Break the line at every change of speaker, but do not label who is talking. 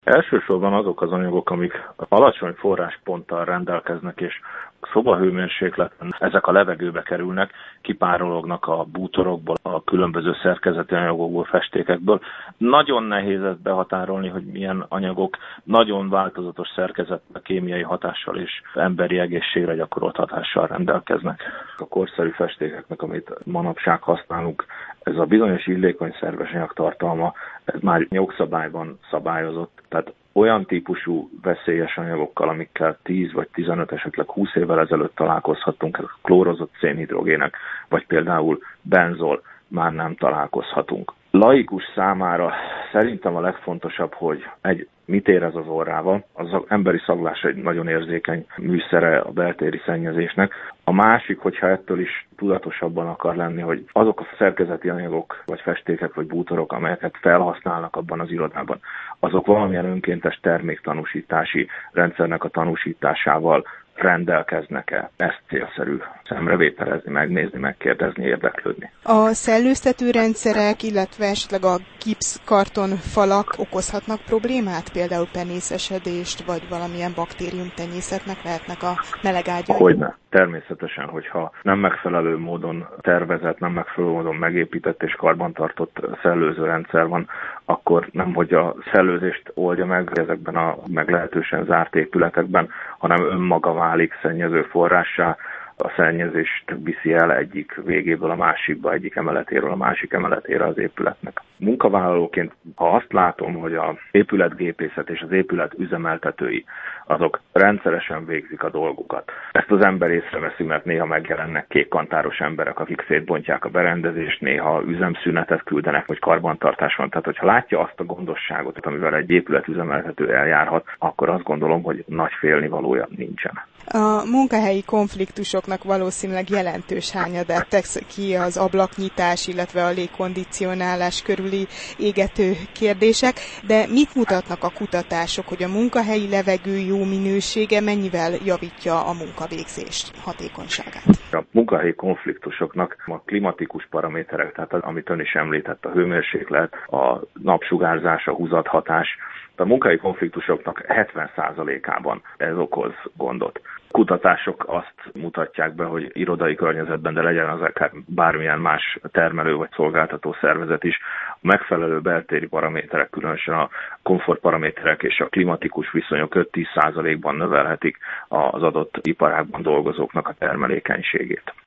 Elsősorban azok az anyagok, amik alacsony forrásponttal rendelkeznek, és szobahőmérsékleten ezek a levegőbe kerülnek, kipárolognak a bútorokból, a különböző szerkezeti anyagokból, festékekből. Nagyon nehéz ezt behatárolni, hogy milyen anyagok nagyon változatos szerkezettel, kémiai hatással és emberi egészségre gyakorolt hatással rendelkeznek. A korszerű festékeknek, amit manapság használunk, ez a bizonyos illékony szerves anyag tartalma, ez már jogszabályban szabályozott. Tehát olyan típusú veszélyes anyagokkal, amikkel 10 vagy 15, esetleg 20 évvel ezelőtt találkozhattunk, ezek klórozott szénhidrogének, vagy például benzol, már nem találkozhatunk. Laikus számára szerintem a legfontosabb, hogy mit érez az orrával, az emberi szaglás egy nagyon érzékeny műszere a beltéri szennyezésnek. A másik, hogyha ettől is tudatosabban akar lenni, hogy azok a szerkezeti anyagok, vagy festékek, vagy bútorok, amelyeket felhasználnak abban az irodában, azok valamilyen önkéntes terméktanúsítási rendszernek a tanúsításával rendelkeznek-e. Ezt célszerű szemrevételezni, megnézni, megkérdezni, érdeklődni.
A szellőztető rendszerek, illetve esetleg a gipszkarton falak okozhatnak problémát? Például penészesedést, vagy valamilyen baktériumtenyészetnek lehetnek a meleg ágyai?
Hogyne. Természetesen, hogyha nem megfelelő módon tervezett, nem megfelelő módon megépített és karbantartott szellőző rendszer van, akkor nem hogy a szellőzést oldja meg ezekben a meglehetősen zárt épületekben, hanem önmaga válik szennyező forrássá, a szennyezést viszi el egyik végéből a másikba, egyik emeletéről a másik emeletére az épületnek. Munkavállalóként, ha azt látom, hogy az épületgépészet és az épület üzemeltetői, azok rendszeresen végzik a dolgukat. Ezt az ember észreveszi, mert néha megjelennek kékkantáros emberek, akik szétbontják a berendezést, néha üzemszünetet küldenek, hogy karbantartás van. Tehát, hogyha látja azt a gondosságot, amivel egy épületüzemeltető eljárhat, akkor azt gondolom, hogy nagy félnivalója nincsen.
A munkahelyi konfliktusoknak valószínűleg jelentős hányadát tesz ki az ablaknyitás, illetve a légkondicionálás körüli égető kérdések, de mit mutatnak a kutatások, hogy a munkahelyi levegő jó minősége mennyivel javítja a munkavégzést, hatékonyságát?
A munkahelyi konfliktusoknak a klimatikus paraméterek, tehát amit ön is említett, a hőmérséklet, a napsugárzás, a húzathatás, a munkahelyi konfliktusoknak 70%-ában ez okoz gondot. Kutatások azt mutatják be, hogy irodai környezetben, de legyen az akár bármilyen más termelő vagy szolgáltató szervezet is, a megfelelő beltéri paraméterek, különösen a komfortparaméterek és a klimatikus viszonyok 5-10%-ban növelhetik az adott iparágban dolgozóknak a termelékenységét.